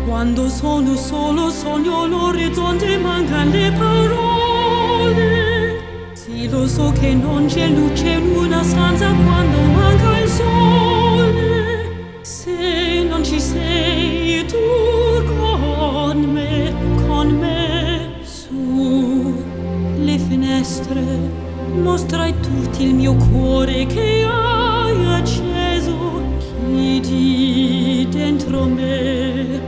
Quando sono solo sogno l'orizzonte, mancan le parole. Sì, lo so che non c'è luce in una stanza quando manca il sole. Se non ci sei tu con me, su le finestre mostrai tutti il mio cuore che hai acceso, chi di dentro me.